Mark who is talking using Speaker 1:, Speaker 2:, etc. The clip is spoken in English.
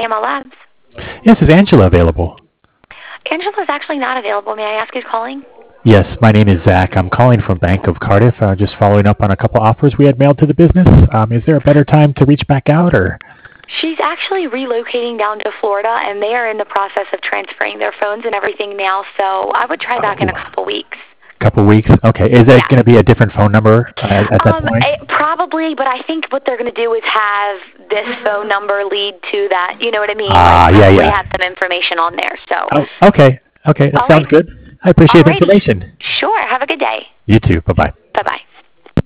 Speaker 1: AML Labs.
Speaker 2: Yes, is Angela available?
Speaker 1: Angela's actually not available. May I ask who's calling?
Speaker 2: Yes, my name is Zach. I'm calling from Bank of Cardiff, just following up on a couple offers we had mailed to the business. Is there a better time to reach back out, or?
Speaker 1: She's actually relocating down to Florida, and they are in the process of transferring their phones and everything now, so I would try back in a couple weeks.
Speaker 2: Couple weeks? Okay. Is that going to be a different phone number at that point?
Speaker 1: Probably, but I think what they're going to do is have this phone number lead to that. You know what I mean?
Speaker 2: Yeah.
Speaker 1: Have some information on there. So.
Speaker 2: Oh, okay. That sounds good. I appreciate the information.
Speaker 1: Sure. Have a good day.
Speaker 2: You too. Bye-bye.
Speaker 1: Bye-bye.